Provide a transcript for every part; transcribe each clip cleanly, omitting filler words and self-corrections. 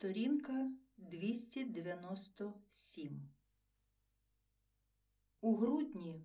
Сторінка 297. У грудні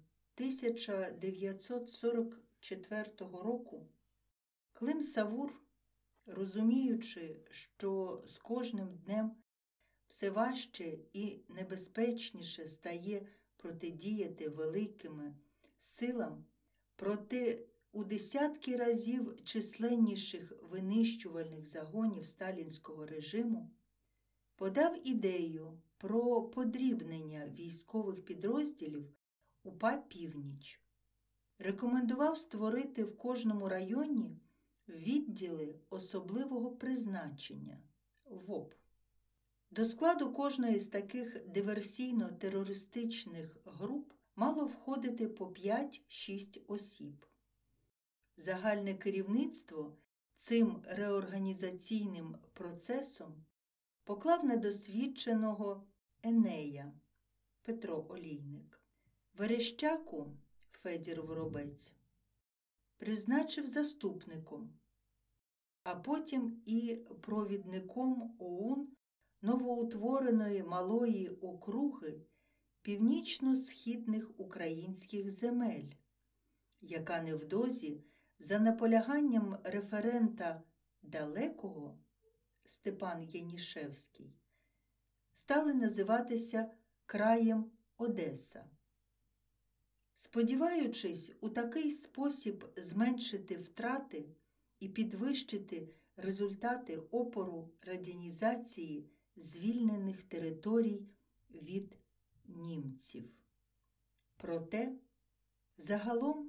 1944 року Клим Савур, розуміючи, що з кожним днем все важче і небезпечніше стає протидіяти великими силам, проти у десятки разів численніших винищувальних загонів сталінського режиму, подав ідею про подрібнення військових підрозділів УПА «Північ». Рекомендував створити в кожному районі відділи особливого призначення – ВОП. До складу кожної з таких диверсійно-терористичних груп мало входити по 5-6 осіб. Загальне керівництво цим реорганізаційним процесом поклав на досвідченого Енея Петро Олійник. Верещаку Федір Воробець призначив заступником, а потім і провідником ОУН новоутвореної малої округи північно-східних українських земель, яка невдовзі за наполяганням референта далекого Степан Янішевський стали називатися краєм Одеса. Сподіваючись у такий спосіб зменшити втрати і підвищити результати опору радянізації звільнених територій від німців. Проте, загалом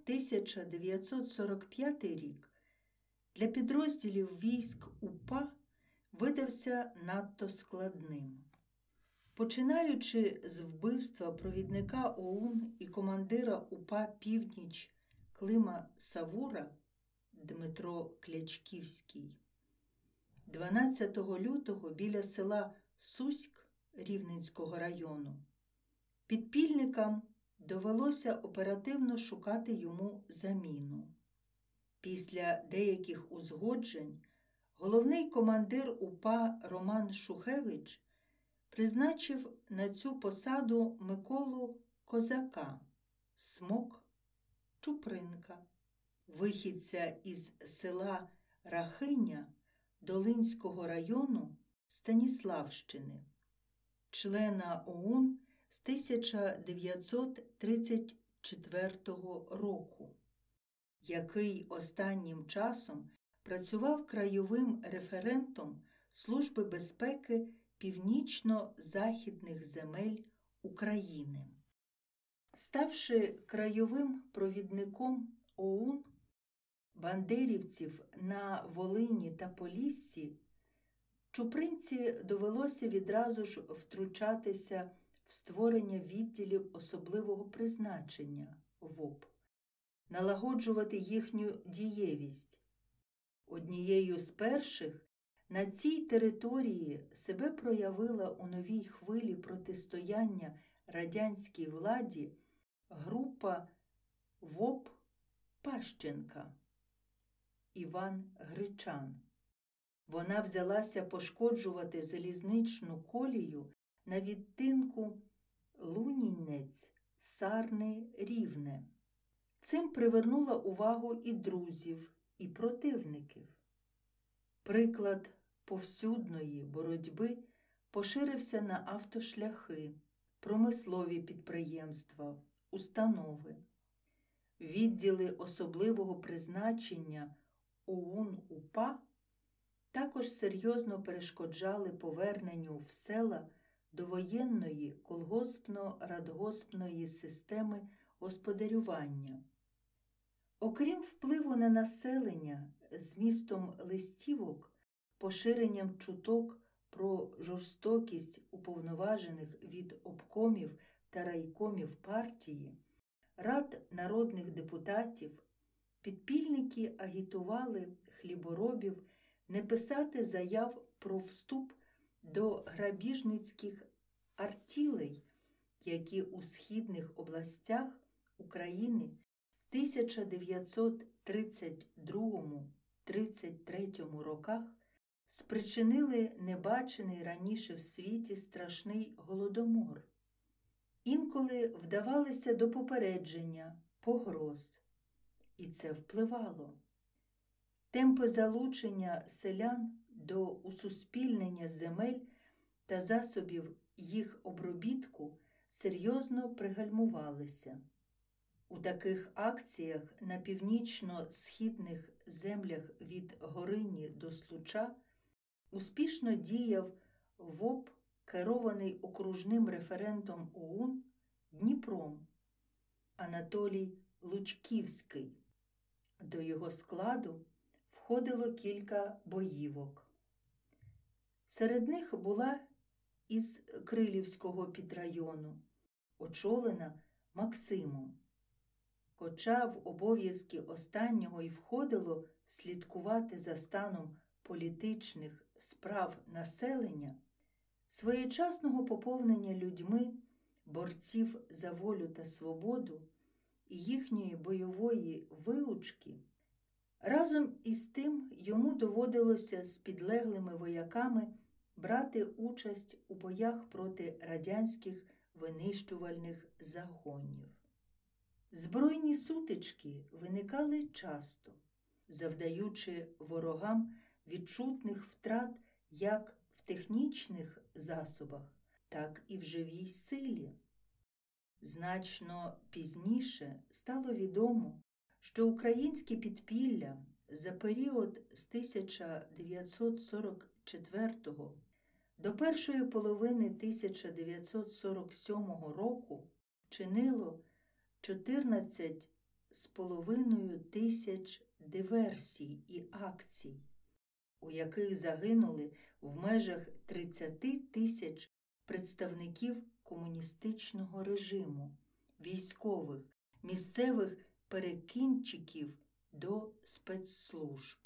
1945 рік для підрозділів військ УПА видався надто складним. Починаючи з вбивства провідника ОУН і командира УПА «Північ» Клима Савура Дмитро Клячківський, 12 лютого біля села Суськ Рівненського району, підпільникам довелося оперативно шукати йому заміну. Після деяких узгоджень головний командир УПА Роман Шухевич призначив на цю посаду Миколу Козака, Смок Чупринка, вихідця із села Рахиня Долинського району Станіславщини, члена ОУН з 1934 року, який останнім часом працював краєвим референтом Служби безпеки північно-західних земель України. Ставши краєвим провідником ОУН бандерівців на Волині та Поліссі, Чупринці довелося відразу ж втручатися в створення відділів особливого призначення ВОП, налагоджувати їхню дієвість. Однією з перших на цій території себе проявила у новій хвилі протистояння радянській владі група ВОП Пащенка Іван Гричан. Вона взялася пошкоджувати залізничну колію на відтинку Лунінець-Сарни-Рівне. Цим привернула увагу і друзів, і противників. Приклад повсюдної боротьби поширився на автошляхи, промислові підприємства, установи. Відділи особливого призначення ОУН-УПА також серйозно перешкоджали поверненню в села довоєнної колгоспно-радгоспної системи господарювання. Окрім впливу на населення змістом листівок, поширенням чуток про жорстокість уповноважених від обкомів та райкомів партії, рад народних депутатів, підпільники агітували хліборобів не писати заяв про вступ до грабіжницьких артілей, які у східних областях України в 1932-33 роках спричинили небачений раніше в світі страшний голодомор. Інколи вдавалися до попередження, погроз. І це впливало. Темпи залучення селян до усуспільнення земель та засобів їх обробітку серйозно пригальмувалися. У таких акціях на північно-східних землях від Горині до Случа успішно діяв ВОП, керований окружним референтом ОУН Дніпром Анатолій Лучківський. До його складу входило кілька боївок. Серед них була із Крилівського підрайону, очолена Максимом. Хоча в обов'язки останнього й входило слідкувати за станом політичних справ населення, своєчасного поповнення людьми, борців за волю та свободу і їхньої бойової виучки, разом із тим йому доводилося з підлеглими вояками брати участь у боях проти радянських винищувальних загонів. Збройні сутички виникали часто, завдаючи ворогам відчутних втрат як в технічних засобах, так і в живій силі. Значно пізніше стало відомо, що українське підпілля за період з 1944 до першої половини 1947 року вчинило 14,5 тисяч диверсій і акцій, у яких загинули в межах 30 тисяч представників комуністичного режиму, військових, місцевих перекінчиків до спецслужб.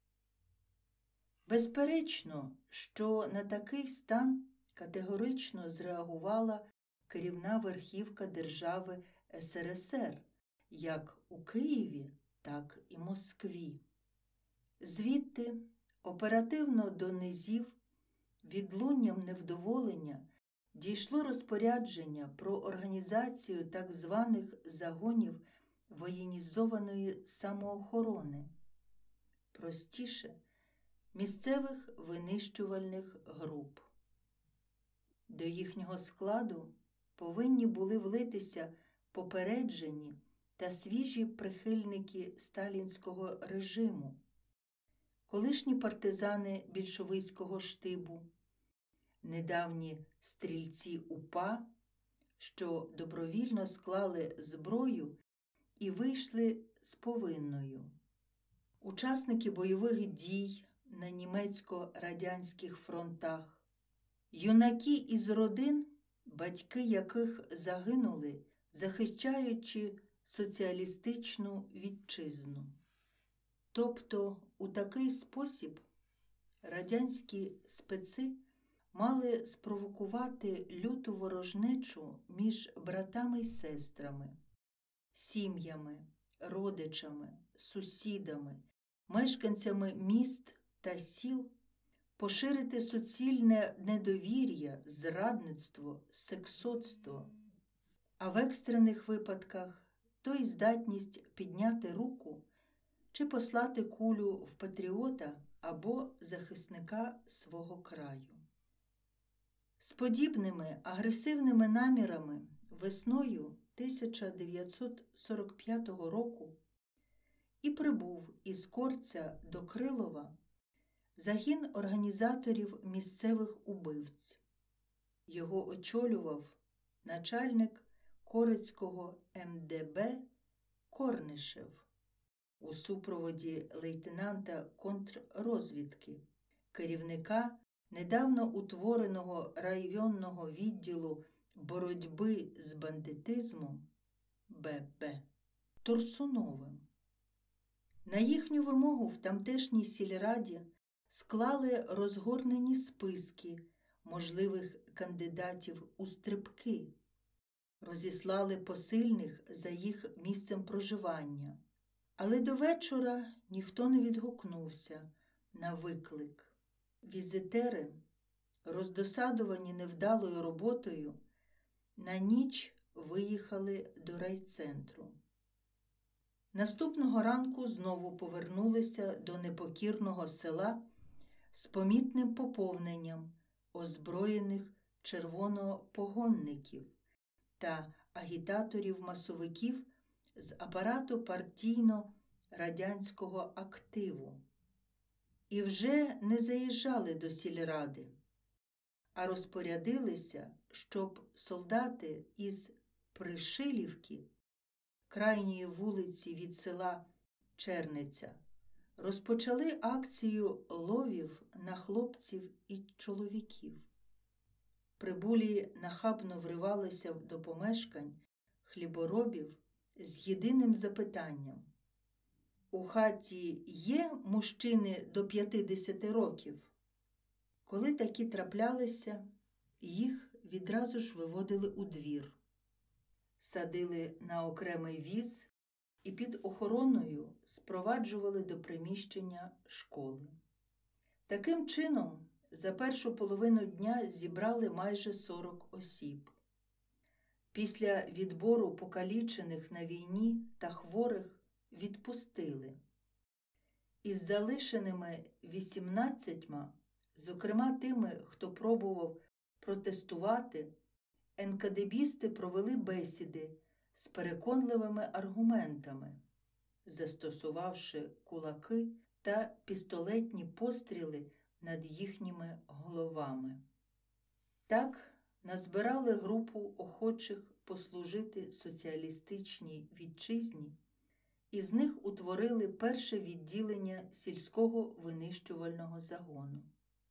Безперечно, що на такий стан категорично зреагувала керівна верхівка держави СРСР, як у Києві, так і Москві. Звідти оперативно до низів відлунням невдоволення дійшло розпорядження про організацію так званих загонів воєнізованої самоохорони, простіше – місцевих винищувальних груп. До їхнього складу повинні були влитися попереджені та свіжі прихильники сталінського режиму, колишні партизани більшовицького штибу, недавні стрільці УПА, що добровільно склали зброю і вийшли з повинною, учасники бойових дій на німецько-радянських фронтах, юнаки із родин, батьки яких загинули, захищаючи соціалістичну вітчизну. Тобто у такий спосіб радянські специ мали спровокувати люту ворожнечу між братами й сестрами, сім'ями, родичами, сусідами, мешканцями міст та сіл, поширити суцільне недовір'я, зрадництво, сексотство, а в екстрених випадках то й здатність підняти руку чи послати кулю в патріота або захисника свого краю. З подібними агресивними намірами весною 1945 року і прибув із Корця до Крилова загін організаторів місцевих убивць. Його очолював начальник Корецького МДБ Корнишев у супроводі лейтенанта контррозвідки, керівника недавно утвореного районного відділу боротьби з бандитизмом ББ Турсуновим. На їхню вимогу в тамтешній сільраді склали розгорнені списки можливих кандидатів у стрибки, розіслали посильних за їх місцем проживання. Але до вечора ніхто не відгукнувся на виклик. Візитери, роздосадовані невдалою роботою, на ніч виїхали до райцентру. Наступного ранку знову повернулися до непокірного села з помітним поповненням озброєних червонопогонників та агітаторів-масовиків з апарату партійно-радянського активу. І вже не заїжджали до сільради, а розпорядилися, щоб солдати із Пришилівки, крайньої вулиці від села Черниця, розпочали акцію ловів на хлопців і чоловіків. Прибулі нахабно вривалися до помешкань хліборобів з єдиним запитанням: «У хаті є мужчини до 50 років?» Коли такі траплялися, їх відразу ж виводили у двір, садили на окремий віз і під охороною спроваджували до приміщення школи. Таким чином, за першу половину дня зібрали майже 40 осіб. Після відбору покалічених на війні та хворих відпустили. Із залишеними 18, зокрема тими, хто пробував протестувати, НКДБісти провели бесіди з переконливими аргументами, застосувавши кулаки та пістолетні постріли над їхніми головами. Так назбирали групу охочих послужити соціалістичній вітчизні, і з них утворили перше відділення сільського винищувального загону.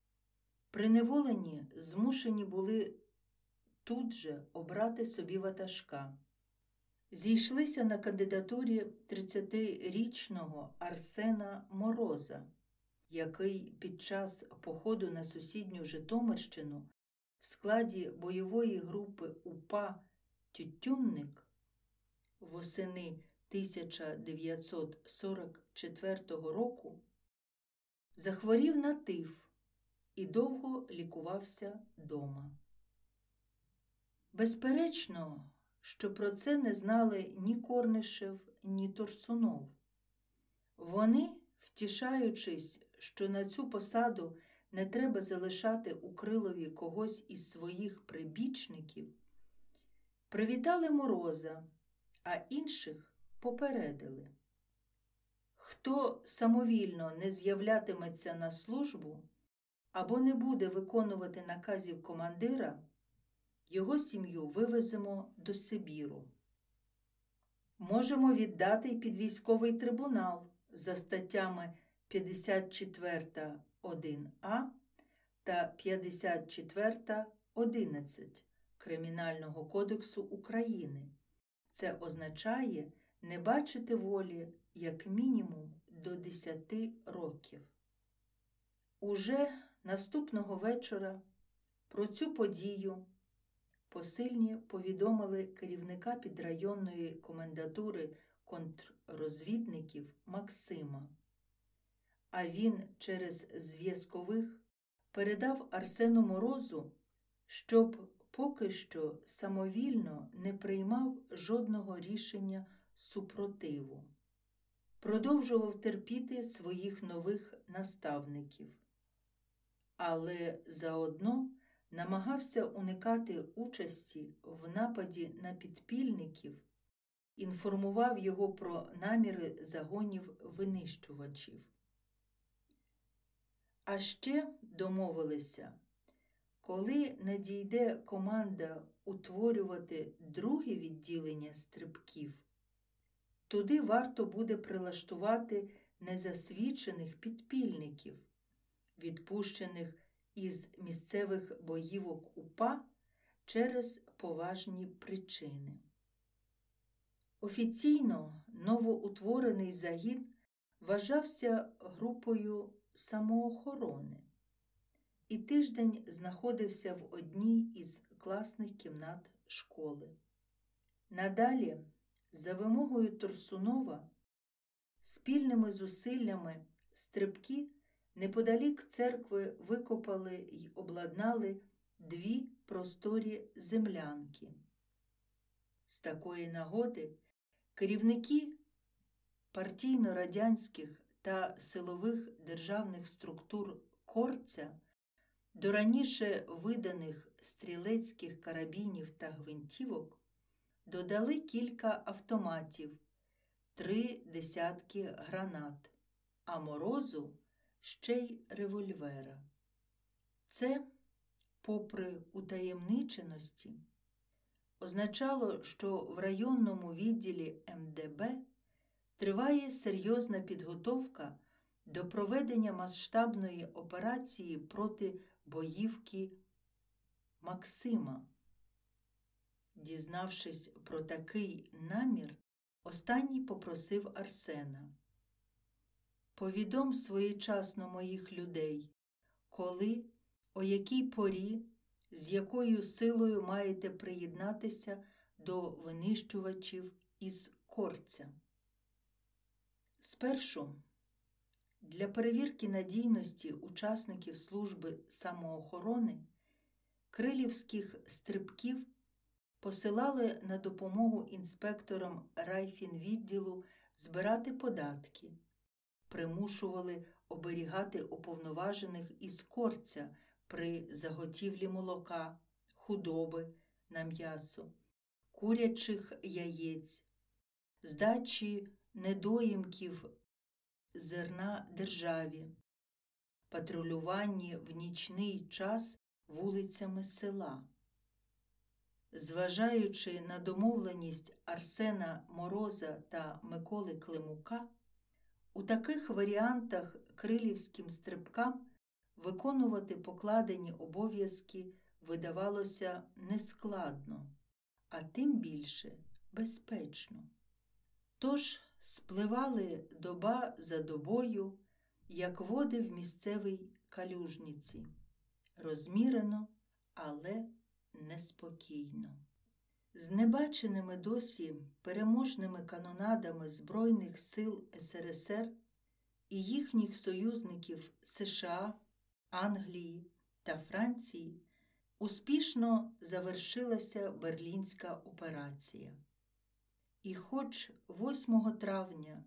Приневолені змушені були тут же обрати собі ватажка. Зійшлися на кандидатурі 30-річного Арсена Мороза, який під час походу на сусідню Житомирщину в складі бойової групи УПА «Тютюнник» восени 1944 року захворів на тиф і довго лікувався дома. Безперечно, що про це не знали ні Корнишев, ні Торсунов. Вони, втішаючись, що на цю посаду не треба залишати у Крилові когось із своїх прибічників, привітали Мороза, а інших попередили: хто самовільно не з'являтиметься на службу або не буде виконувати наказів командира, його сім'ю вивеземо до Сибіру. Можемо віддати й під військовий трибунал за статтями 54.1а та 54.11 Кримінального кодексу України. Це означає не бачити волі як мінімум до 10 років. Уже наступного вечора про цю подію посильні повідомили керівника підрайонної комендатури контррозвідників Максима, а він через зв'язкових передав Арсену Морозу, щоб поки що самовільно не приймав жодного рішення супротиву. Продовжував терпіти своїх нових наставників, але заодно намагався уникати участі в нападі на підпільників, інформував його про наміри загонів винищувачів. А ще домовилися, коли надійде команда утворювати друге відділення стрибків, туди варто буде прилаштувати незасвідчених підпільників, відпущених із місцевих боївок УПА через поважні причини. Офіційно новоутворений загін вважався групою самоохорони і тиждень знаходився в одній із класних кімнат школи. Надалі, за вимогою Торсунова, спільними зусиллями стрибки неподалік церкви викопали й обладнали 2 просторі землянки. З такої нагоди керівники партійно-радянських та силових державних структур Корця до раніше виданих стрілецьких карабінів та гвинтівок додали кілька автоматів, 3 десятки гранат, а Морозу ще й револьвера. Це, попри утаємниченості, означало, що в районному відділі МДБ триває серйозна підготовка до проведення масштабної операції проти боївки Максима. Дізнавшись про такий намір, останній попросив Арсена: «Повідом своєчасно моїх людей, коли, о якій порі, з якою силою маєте приєднатися до винищувачів із Корця». Спершу, для перевірки надійності учасників служби самоохорони, крилівських стрибків посилали на допомогу інспекторам райфінвідділу збирати податки, примушували оберігати уповноважених із Корця при заготівлі молока, худоби на м'ясо, курячих яєць, здачі недоїмків зерна державі, патрулюванні в нічний час вулицями села. Зважаючи на домовленість Арсена Мороза та Миколи Климука, у таких варіантах крилівським стрибкам виконувати покладені обов'язки видавалося нескладно, а тим більше безпечно. Тож спливали доба за добою, як води в місцевій калюжниці, розмірено, але неспокійно. З небаченими досі переможними канонадами Збройних сил СРСР і їхніх союзників США, Англії та Франції успішно завершилася Берлінська операція. І хоч 8 травня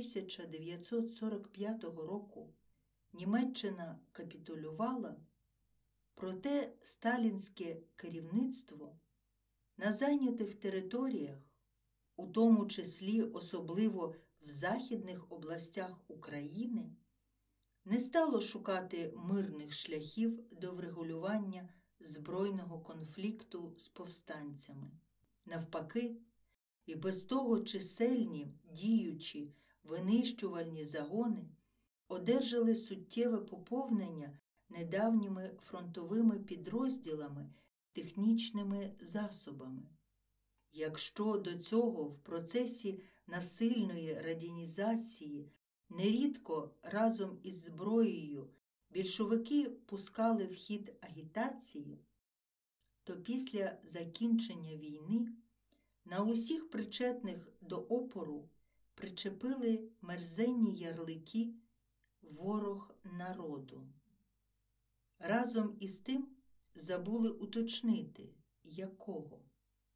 1945 року Німеччина капітулювала, проте сталінське керівництво на зайнятих територіях, у тому числі особливо в західних областях України, не стало шукати мирних шляхів до врегулювання збройного конфлікту з повстанцями. Навпаки, і без того чисельні, діючі, винищувальні загони одержали суттєве поповнення недавніми фронтовими підрозділами, технічними засобами. Якщо до цього в процесі насильної радянізації нерідко разом із зброєю більшовики пускали в хід агітації, то після закінчення війни на усіх причетних до опору причепили мерзенні ярлики «Ворог народу». Разом із тим забули уточнити, якого.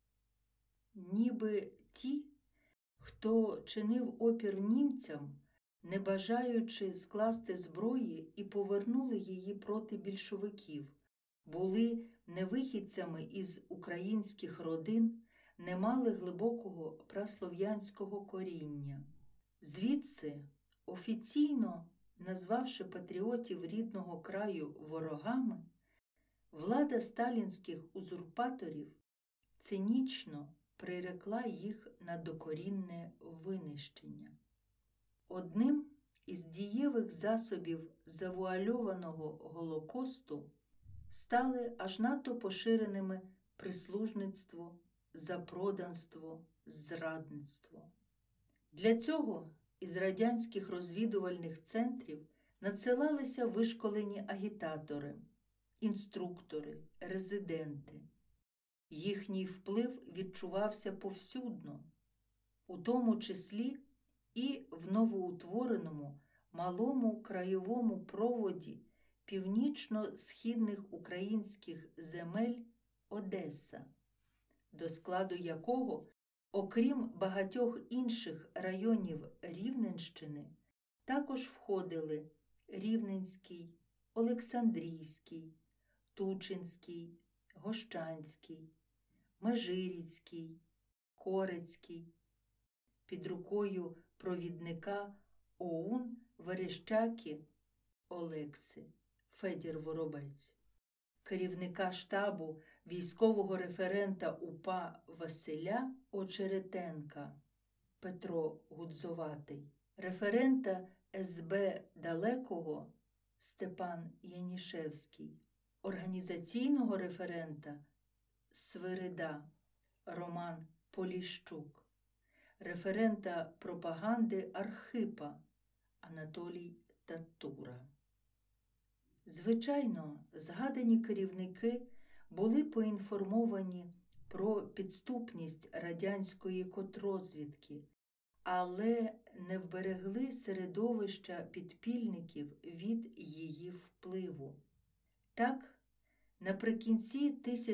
Ніби ті, хто чинив опір німцям, не бажаючи скласти зброї і повернули її проти більшовиків, були невихідцями із українських родин, не мали глибокого праслов'янського коріння. Звідси, офіційно назвавши патріотів рідного краю ворогами, влада сталінських узурпаторів цинічно прирекла їх на докорінне винищення. Одним із дієвих засобів завуальованого Голокосту стали аж надто поширеними прислужництво, запроданство, зрадництво. Для цього із радянських розвідувальних центрів надсилалися вишколені агітатори, інструктори, резиденти. Їхній вплив відчувався повсюдно, у тому числі і в новоутвореному малому краєвому проводі північно-східних українських земель Одеса, до складу якого, окрім багатьох інших районів Рівненщини, також входили Рівненський, Олександрійський, Тучинський, Гощанський, Межиріцький, Корецький, під рукою провідника ОУН Верещаки Олекси Федір Воробець, керівника штабу військового референта УПА Василя Очеретенка Петро Гудзоватий, референта СБ Далекого Степан Янішевський, організаційного референта Свирида Роман Поліщук, референта пропаганди Архипа Анатолій Татура. Звичайно, згадані керівники були поінформовані про підступність радянської контррозвідки, але не вберегли середовища підпільників від її впливу. Так, наприкінці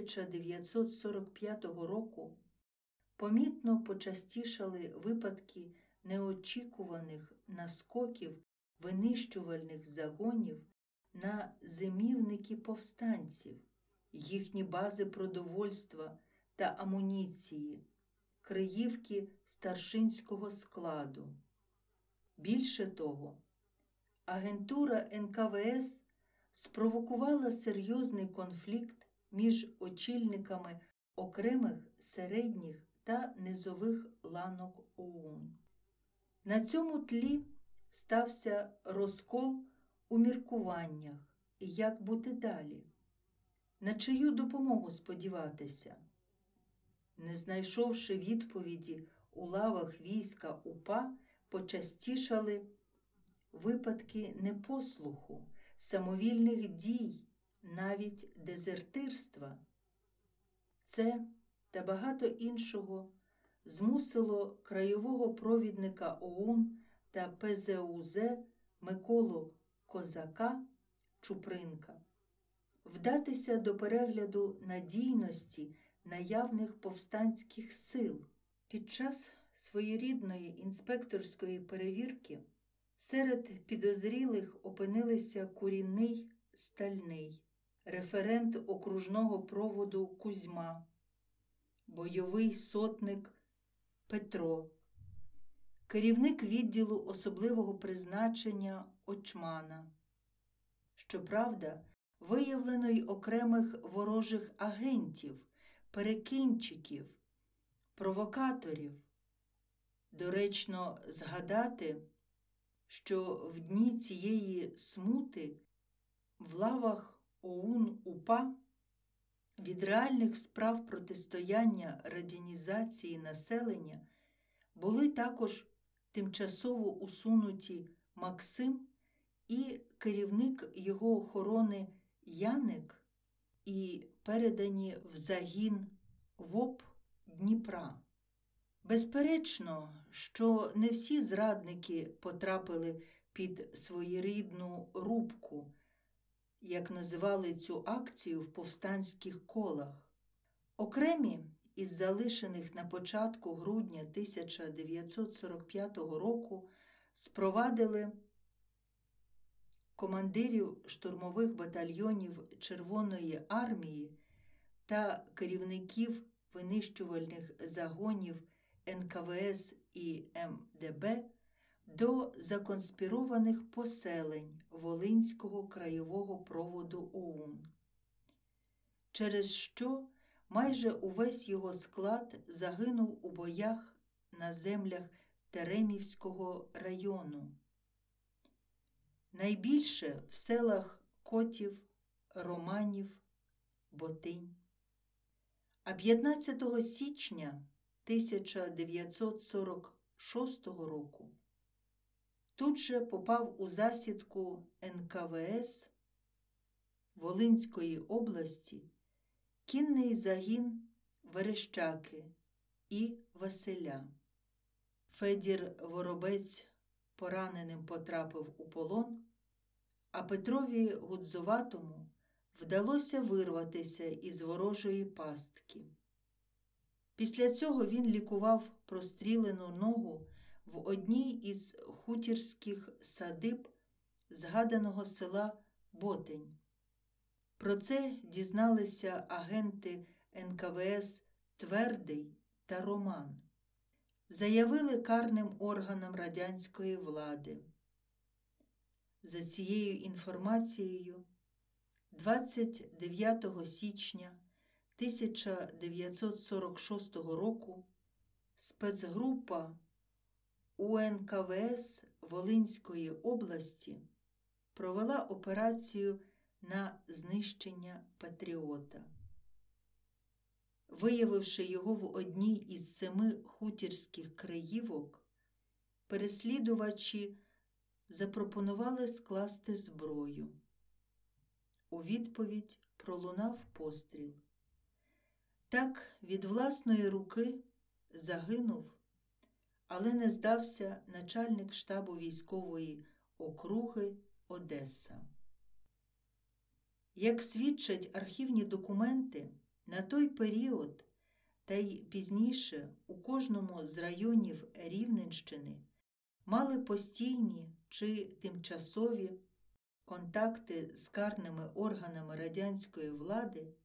1945 року помітно почастішали випадки неочікуваних наскоків винищувальних загонів на зимівники повстанців, їхні бази продовольства та амуніції, криївки старшинського складу. Більше того, агентура НКВС спровокувала серйозний конфлікт між очільниками окремих середніх та низових ланок ОУН. На цьому тлі стався розкол у міркуваннях, як бути далі, на чию допомогу сподіватися. Не знайшовши відповіді у лавах війська УПА, почастішали випадки непослуху, самовільних дій, навіть дезертирства. Це та багато іншого змусило краєвого провідника ОУН та ПЗУЗ Миколу Козака Чупринка вдатися до перегляду надійності наявних повстанських сил. Під час своєрідної інспекторської перевірки серед підозрілих опинилися Курінний Стальний, референт окружного проводу Кузьма, бойовий сотник Петро, керівник відділу особливого призначення Очмана. Щоправда, виявлено й окремих ворожих агентів, перекинчиків, провокаторів. Доречно згадати, що в дні цієї смути в лавах ОУН-УПА від реальних справ протистояння радянізації населення були також тимчасово усунуті Максим і керівник його охорони Яник і передані в загін ВОП Дніпра. Безперечно, що не всі зрадники потрапили під своєрідну рубку, як називали цю акцію в повстанських колах. Окремі із залишених на початку грудня 1945 року спровадили командирів штурмових батальйонів Червоної армії та керівників винищувальних загонів НКВС і МДБ до законспірованих поселень Волинського краєвого проводу ОУН, через що майже увесь його склад загинув у боях на землях Теремівського району. Найбільше в селах Котів, Романів, Ботинь. А 15 січня 1946 року тут же попав у засідку НКВС Волинської області кінний загін Верещаки і Василя. Федір Воробець пораненим потрапив у полон, а Петрові Гудзуватому вдалося вирватися із ворожої пастки. Після цього він лікував прострілену ногу в одній із хутірських садиб згаданого села Ботень. Про це дізналися агенти НКВС Твердий та Роман. Заявили карним органам радянської влади. За цією інформацією 29 січня 1946 року спецгрупа УНКВС Волинської області провела операцію на знищення патріота. Виявивши його в одній із 7 хутірських криївок, переслідувачі запропонували скласти зброю. У відповідь пролунав постріл. Так від власної руки загинув, але не здався начальник штабу військової округи Одеса. Як свідчать архівні документи, на той період та й пізніше у кожному з районів Рівненщини мали постійні чи тимчасові контакти з карними органами радянської влади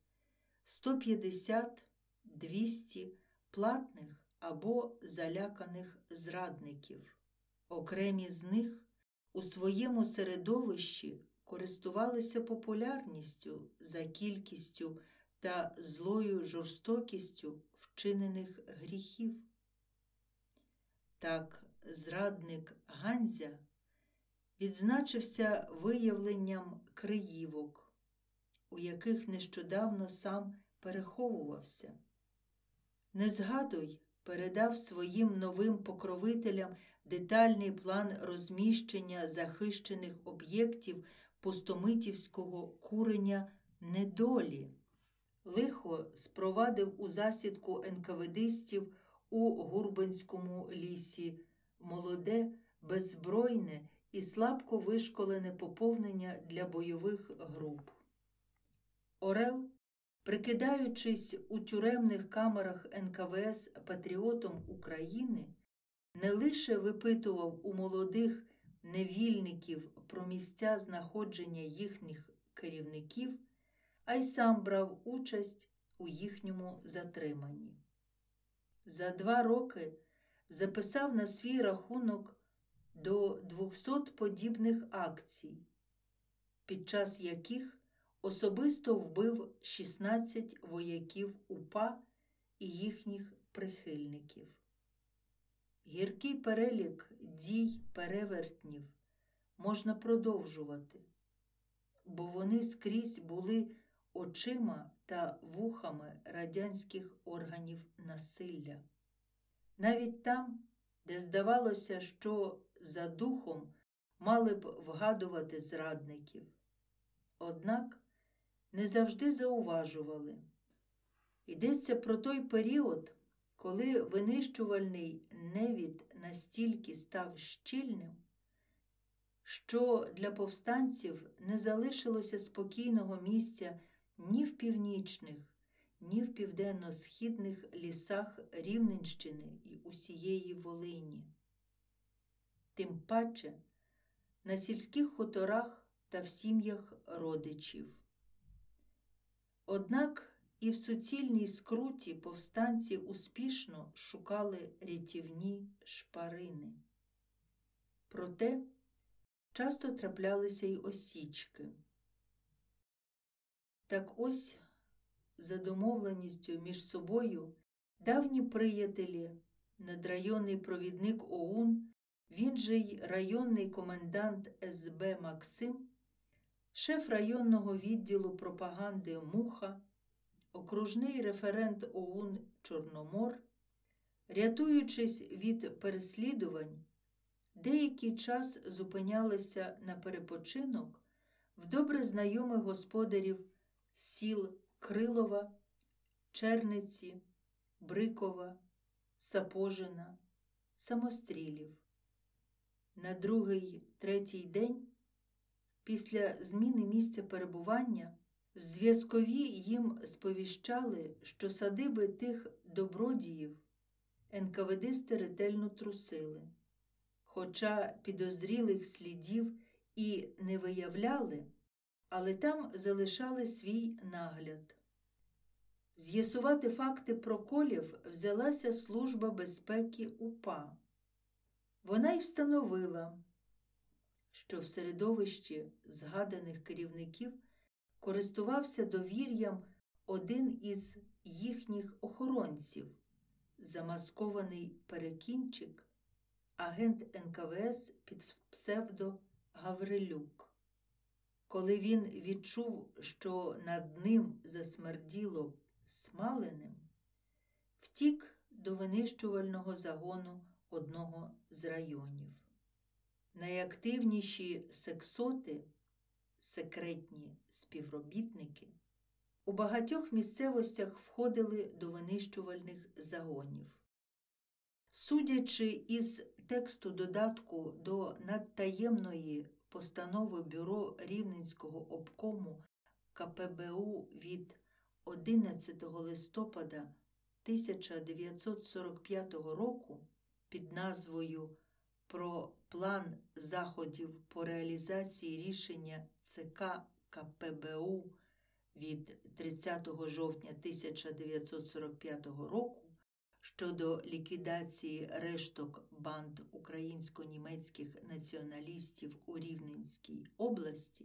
150-200 платних або заляканих зрадників. Окремі з них у своєму середовищі користувалися популярністю за кількістю та злою жорстокістю вчинених гріхів. Так, зрадник Ганзя відзначився виявленням криївок, у яких нещодавно сам переховувався. Незгадуй передав своїм новим покровителям детальний план розміщення захищених об'єктів пустомитівського куреня недолі. Лихо спровадив у засідку НКВДистів у Гурбанському лісі молоде, беззбройне і слабко вишколене поповнення для бойових груп. Орел, прикидаючись у тюремних камерах НКВС патріотом України, не лише випитував у молодих невільників про місця знаходження їхніх керівників, а й сам брав участь у їхньому затриманні. За 2 роки записав на свій рахунок до 200 подібних акцій, під час яких особисто вбив 16 вояків УПА і їхніх прихильників. Гіркий перелік дій перевертнів можна продовжувати, бо вони скрізь були очима та вухами радянських органів насилля. Навіть там, де здавалося, що за духом мали б вгадувати зрадників. Однак не завжди зауважували. Йдеться про той період, коли винищувальний невід настільки став щільним, що для повстанців не залишилося спокійного місця ні в північних, ні в південно-східних лісах Рівненщини і усієї Волині. Тим паче на сільських хуторах та в сім'ях родичів. Однак і в суцільній скруті повстанці успішно шукали рятівні шпарини. Проте часто траплялися й осічки. Так ось, за домовленістю між собою, давні приятелі, надрайонний провідник ОУН, він же й районний комендант СБ Максим, шеф районного відділу пропаганди Муха, окружний референт ОУН Чорномор, рятуючись від переслідувань, деякий час зупинялися на перепочинок в добре знайомих господарів сіл Крилова, Черниці, Брикова, Сапожина, Самострілів. На другий-третій день після зміни місця перебування в зв'язкові їм сповіщали, що садиби тих добродіїв НКВДисти ретельно трусили. Хоча підозрілих слідів і не виявляли, але там залишали свій нагляд. З'ясувати факти проколів взялася Служба безпеки УПА. Вона й встановила, що в середовищі згаданих керівників користувався довір'ям один із їхніх охоронців, замаскований перекінчик, агент НКВС під псевдо Гаврилюк. Коли він відчув, що над ним засмерділо смаленим, втік до винищувального загону одного з районів. Найактивніші сексоти, секретні співробітники, у багатьох місцевостях входили до винищувальних загонів. Судячи із тексту додатку до надтаємної постанови Бюро Рівненського обкому КПБУ від 11 листопада 1945 року під назвою «Про план заходів по реалізації рішення ЦК КПБУ від 30 жовтня 1945 року щодо ліквідації решток банд українсько-німецьких націоналістів у Рівненській області»,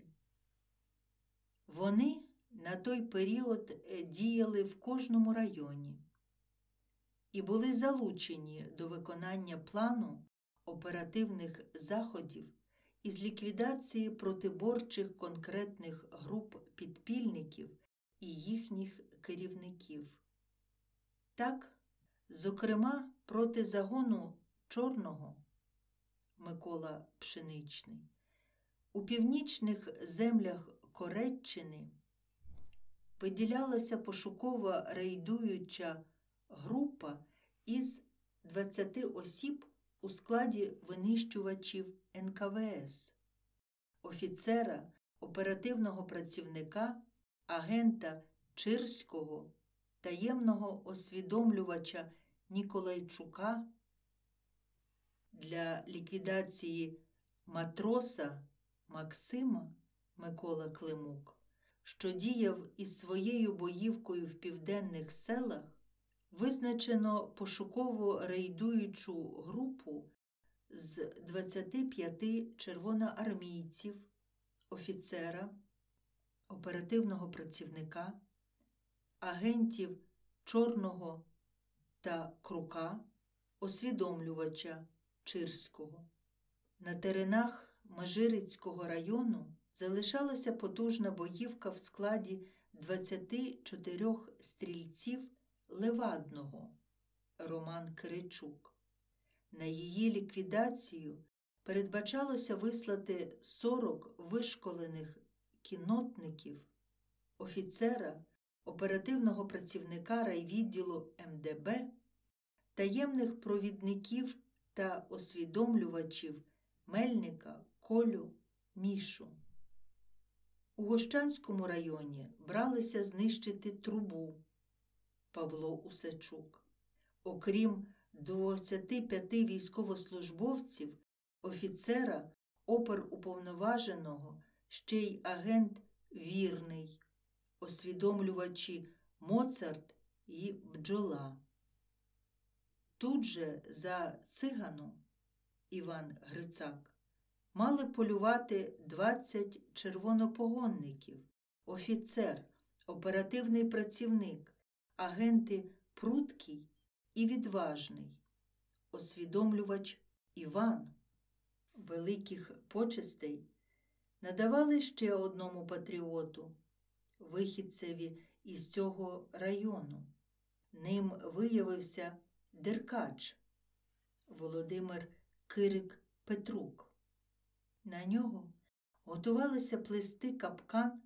вони на той період діяли в кожному районі і були залучені до виконання плану оперативних заходів із ліквідації протиборчих конкретних груп підпільників і їхніх керівників. Так, зокрема, проти загону Чорного Микола Пшеничний у північних землях Кореччини виділялася пошукова рейдуюча група із 20 осіб у складі винищувачів НКВС, офіцера, оперативного працівника, агента Чирського, таємного освідомлювача Ніколайчука, для ліквідації матроса Максима Микола Климук, що діяв із своєю боївкою в південних селах, визначено пошуково-рейдуючу групу з 25 червоноармійців, офіцера, оперативного працівника, агентів Чорного та Крука, освідомлювача Чирського. На теренах Межирицького району залишалася потужна боївка в складі 24 стрільців Левадного Роман Киричук. На її ліквідацію передбачалося вислати 40 вишколених кіннотників, офіцера, оперативного працівника райвідділу МДБ, таємних провідників та освідомлювачів Мельника, Колю, Мішу. У Гощанському районі бралися знищити Трубу Павло Усачук. Окрім 25 військовослужбовців, офіцера, оперуповноваженого, ще й агент Вірний, освідомлювачі Моцарт і Бджола. Тут же за циганом Іван Грицак мали полювати 20 червонопогонників, офіцер, оперативний працівник, агенти Пруткий і Відважний, освідомлювач Іван. Великих почестей надавали ще одному патріоту, вихідцеві із цього району. Ним виявився Деркач Володимир Кирик-Петрук. На нього готувалися плести капкан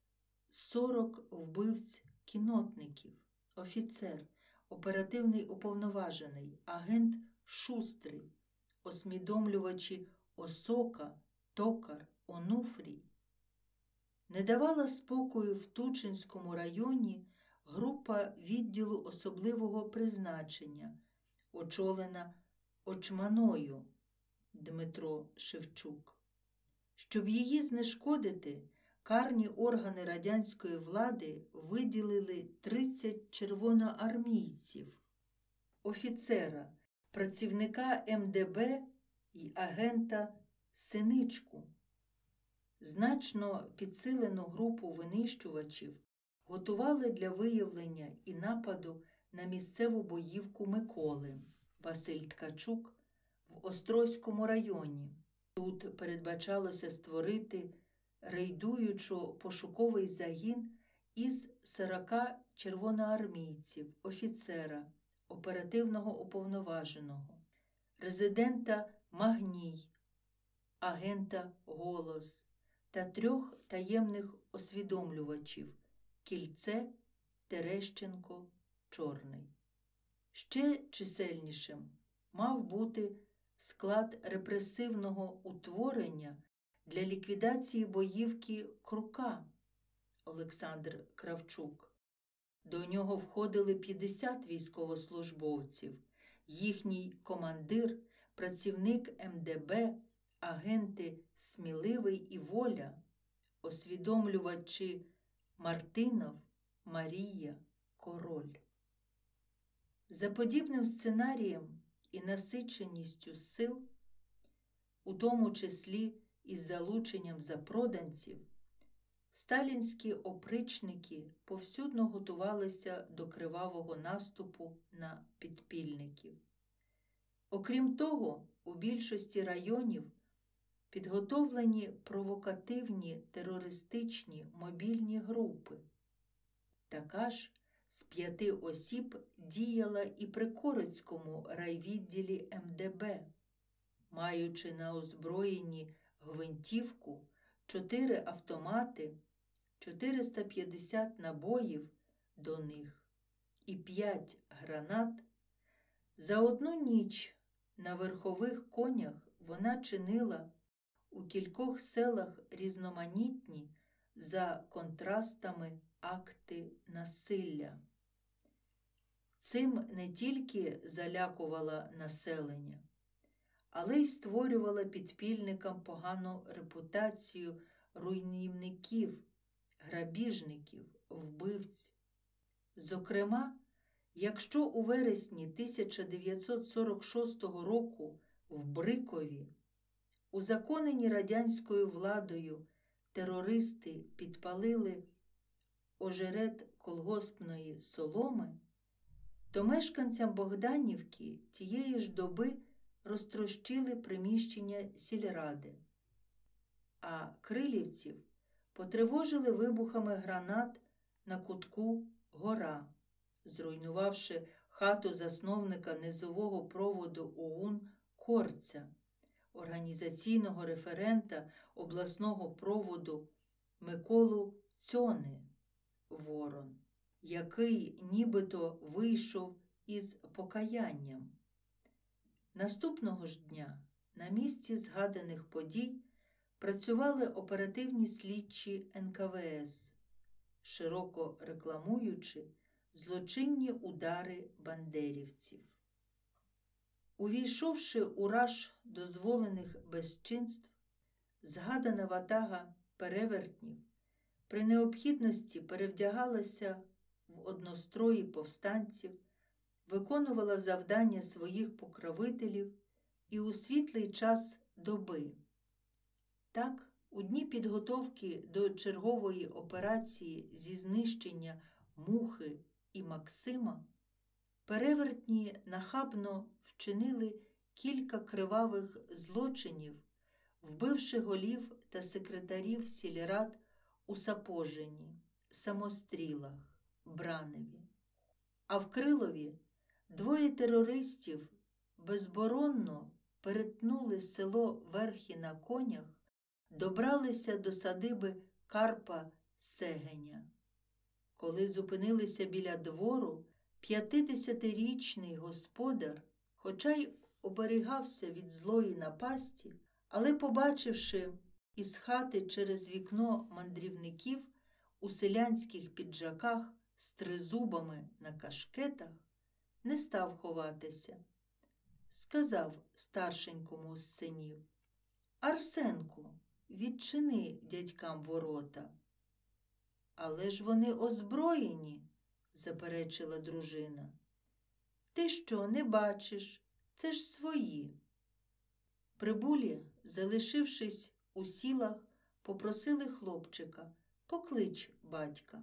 40 вбивць-кіннотників, офіцер, оперативний уповноважений, агент Шустрий, освідомлювачі Осока, Токар, Онуфрій. Не давала спокою в Тучинському районі група відділу особливого призначення, очолена очманою Дмитро Шевчук. Щоб її знешкодити, карні органи радянської влади виділили 30 червоноармійців, офіцера, працівника МДБ і агента Синичку. Значно підсилену групу винищувачів готували для виявлення і нападу на місцеву боївку Миколи. Василь Ткачук в Острозькому районі. Тут передбачалося створити рейдуючо-пошуковий загін із 40 червоноармійців, офіцера, оперативного уповноваженого, резидента Магній, агента Голос та 3 таємних освідомлювачів Кільце, Терещенко, Чорний. Ще чисельнішим мав бути склад репресивного утворення для ліквідації боївки Крука Олександр Кравчук. До нього входили 50 військовослужбовців, їхній командир, працівник МДБ, агенти Сміливий і Воля, освідомлювачі Мартинов, Марія, Король. За подібним сценарієм і насиченістю сил, у тому числі із залученням запроданців, сталінські опричники повсюдно готувалися до кривавого наступу на підпільників. Окрім того, у більшості районів підготовлені провокативні терористичні мобільні групи. Така ж з 5 осіб діяла і при Корицькому райвідділі МДБ, маючи на озброєнні гвинтівку, 4 автомати, 450 набоїв до них і 5 гранат. За одну ніч на верхових конях вона чинила у кількох селах різноманітні за контрастами акти насилля. Цим не тільки залякувала населення, але й створювала підпільникам погану репутацію руйнівників, грабіжників, вбивць. Зокрема, якщо у вересні 1946 року в Брикові узаконені радянською владою терористи підпалили ожерет колгоспної соломи, то мешканцям Богданівки тієї ж доби розтрощили приміщення сільради, а крилівців потривожили вибухами гранат на кутку Гора, зруйнувавши хату засновника низового проводу ОУН Корця, організаційного референта обласного проводу Миколу Цьони Ворон, який нібито вийшов із покаянням. Наступного ж дня на місці згаданих подій працювали оперативні слідчі НКВС, широко рекламуючи злочинні удари бандерівців. Увійшовши у раж дозволених безчинств, згадана ватага перевертнів при необхідності перевдягалася в однострої повстанців, виконувала завдання своїх покровителів і у світлий час доби. Так, у дні підготовки до чергової операції зі знищення Мухи і Максима перевертні нахабно вчинили кілька кривавих злочинів, вбивши голів та секретарів сільрад у Сапожині, Самострілах, Браневі. А в Крилові 2 терористів безборонно перетнули село Верхи на конях, добралися до садиби Карпа Сегеня. Коли зупинилися біля двору, 50-річний господар, хоча й оберігався від злої напасті, Але, побачивши із хати через вікно мандрівників у селянських піджаках з тризубами на кашкетах, не став ховатися. Сказав старшенькому з синів: «Арсенку, відчини дядькам ворота». «Але ж вони озброєні», – заперечила дружина. «Ти що, не бачиш? Це ж свої». Прибулі, залишившись у сілах, попросили хлопчика: «Поклич батька».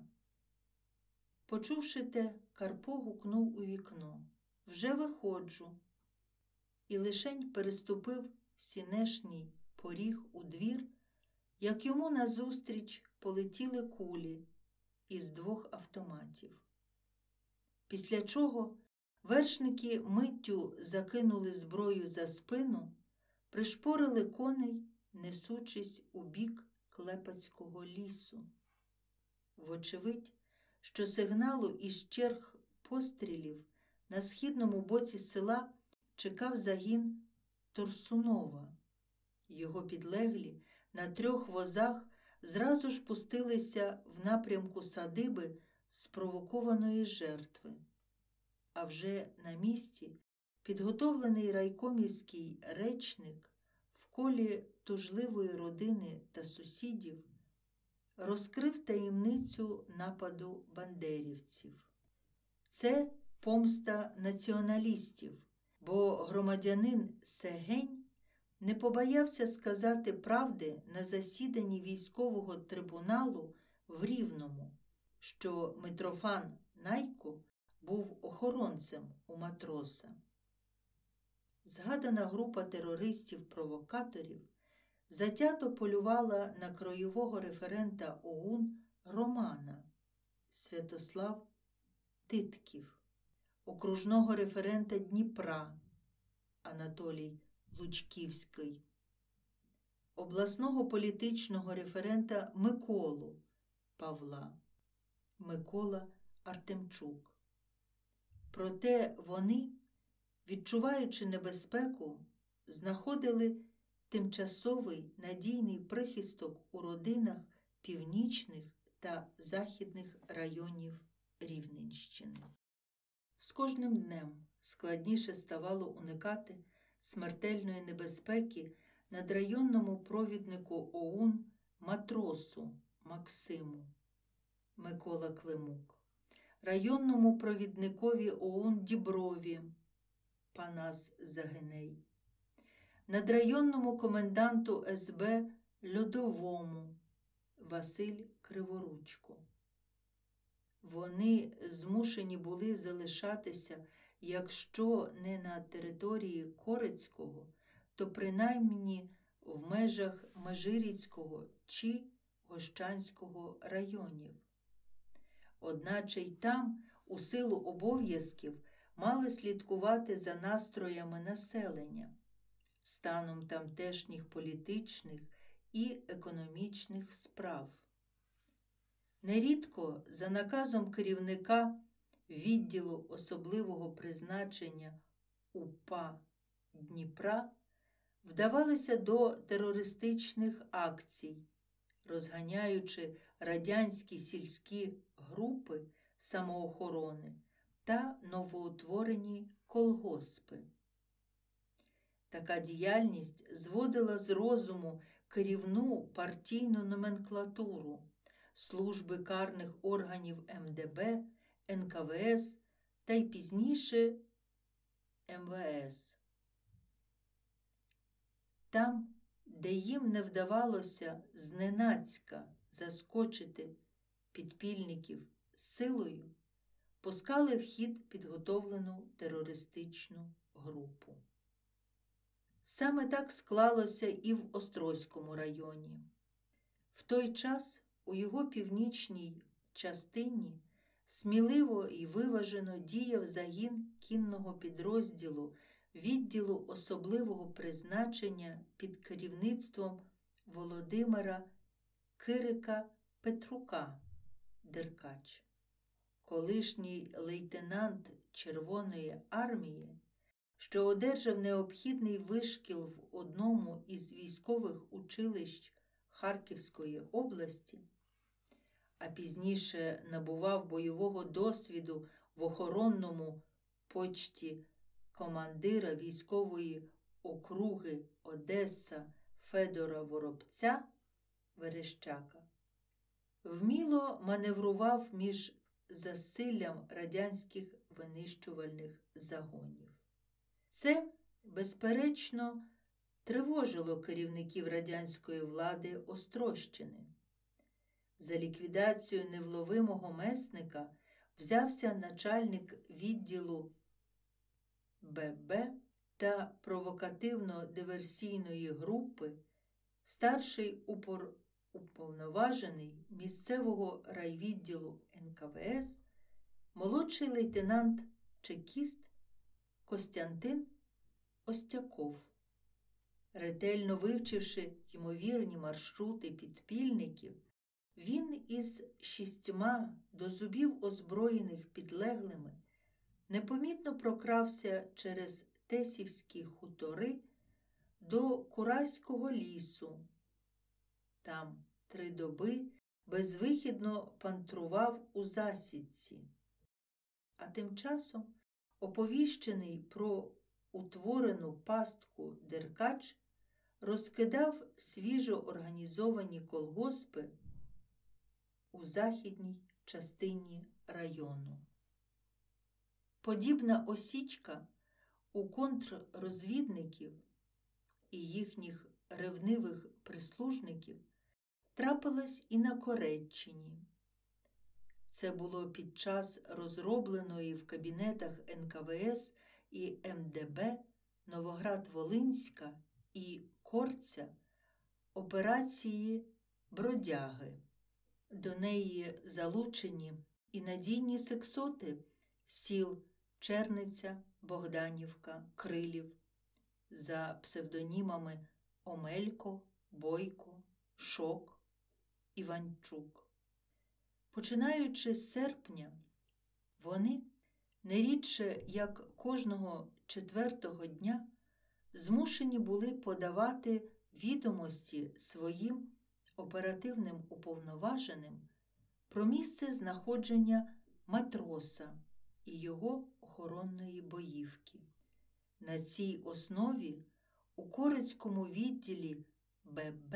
Почувши те, Карпо гукнув у вікно: «Вже виходжу». І лишень переступив сінешній поріг у двір, як йому назустріч полетіли кулі із 2 автоматів. Після чого вершники миттю закинули зброю за спину, пришпорили коней, несучись у бік Клепецького лісу. Вочевидь, що сигналу із черг пострілів на східному боці села чекав загін Торсунова. Його підлеглі на 3 возах зразу ж пустилися в напрямку садиби спровокованої жертви. А вже на місці підготовлений райкомівський речник в колі тужливої родини та сусідів розкрив таємницю нападу бандерівців. Це помста націоналістів, бо громадянин Сегень не побоявся сказати правди на засіданні військового трибуналу в Рівному, що Митрофан Найко був охоронцем у матроса. Згадана група терористів-провокаторів затято полювала на краєвого референта ОУН Романа Святослав Титків, окружного референта Дніпра Анатолій Лучківський, обласного політичного референта Миколу Павла Микола Артемчук. Проте вони, відчуваючи небезпеку, знаходили тимчасовий надійний прихисток у родинах північних та західних районів Рівненщини. З кожним днем складніше ставало уникати смертельної небезпеки надрайонному провіднику ОУН матросу Максиму Микола Климук, районному провідникові ОУН Діброві Панас Загиней, надрайонному коменданту СБ Льодовому Василь Криворучко. Вони змушені були залишатися, якщо не на території Корецького, то принаймні в межах Межиріцького чи Гощанського районів. Одначе й там, у силу обов'язків, мали слідкувати за настроями населення, станом тамтешніх політичних і економічних справ. Нерідко за наказом керівника відділу особливого призначення УПА Дніпра вдавалися до терористичних акцій, розганяючи радянські сільські групи самоохорони та новоутворені колгоспи. Така діяльність зводила з розуму керівну партійну номенклатуру, служби карних органів МДБ, НКВС та й пізніше МВС. Там, де їм не вдавалося зненацька заскочити підпільників силою, пускали в хід підготовлену терористичну групу. Саме так склалося і в Острозькому районі. В той час у його північній частині сміливо і виважено діяв загін кінного підрозділу відділу особливого призначення під керівництвом Володимира Кирика Петрука Деркач. Колишній лейтенант Червоної армії, що одержав необхідний вишкіл в одному із військових училищ Харківської області, а пізніше набував бойового досвіду в охоронному почті командира військової округи Одеса Федора Воробця Верещака, вміло маневрував між засиллям радянських винищувальних загонів. Це, безперечно, тривожило керівників радянської влади Острощини. За ліквідацію невловимого месника взявся начальник відділу ББ та провокативно-диверсійної групи, старший уповноважений місцевого райвідділу НКВС, молодший лейтенант-чекіст Костянтин Остяков. Ретельно вивчивши ймовірні маршрути підпільників, він із 6 до зубів озброєних підлеглими непомітно прокрався через Тесівські хутори до Кураського лісу. Там 3 доби безвихідно пантрував у засідці. А тим часом оповіщений про утворену пастку Деркач розкидав свіжо організовані колгоспи у західній частині району. Подібна осічка у контррозвідників і їхніх ревнивих прислужників трапилась і на Кореччині. Це було під час розробленої в кабінетах НКВС і МДБ Новоград-Волинська і Корця операції «Бродяги». До неї залучені і надійні сексоти сіл Черниця, Богданівка, Крилів за псевдонімами Омелько, Бойко, Шок, Іванчук. Починаючи з серпня, вони, не рідше як кожного 4-го дня, змушені були подавати відомості своїм оперативним уповноваженим про місце знаходження матроса і його охоронної боївки. На цій основі у Корецькому відділі ББ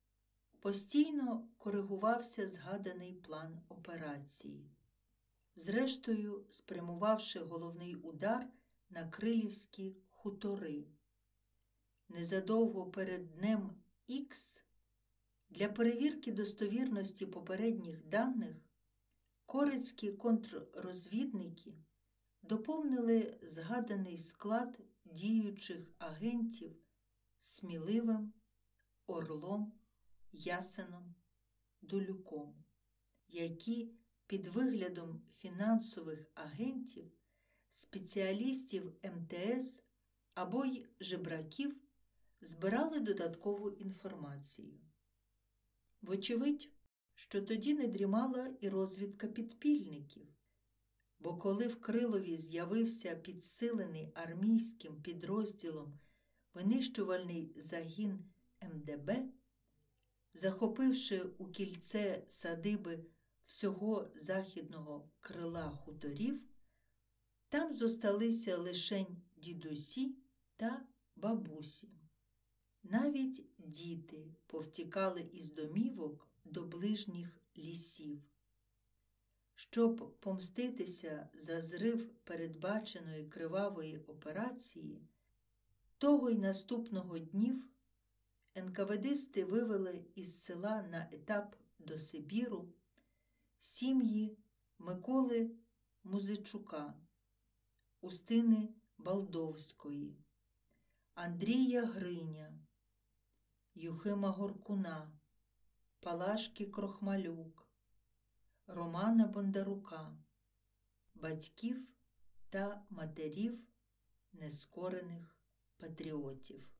постійно коригувався згаданий план операції, зрештою спрямувавши головний удар на Крилівські хутори. Незадовго перед днем Х для перевірки достовірності попередніх даних корецькі контррозвідники доповнили згаданий склад діючих агентів Сміливим, Орлом, Ясеном, Долюком, які під виглядом фінансових агентів, спеціалістів МТС або й жебраків збирали додаткову інформацію. Вочевидь, що тоді не дрімала і розвідка підпільників, бо коли в Крилові з'явився підсилений армійським підрозділом винищувальний загін МДБ, захопивши у кільце садиби всього західного крила хуторів, там зосталися лишень дідусі та бабусі. Навіть діти повтікали із домівок до ближніх лісів. Щоб помститися за зрив передбаченої кривавої операції, того й наступного днів НКВДисти вивели із села на етап до Сибіру сім'ї Миколи Музичука, Устини Балдовської, Андрія Гриня, Юхима Горкуна, Палашки Крохмалюк, Романа Бондарука, батьків та матерів нескорених патріотів.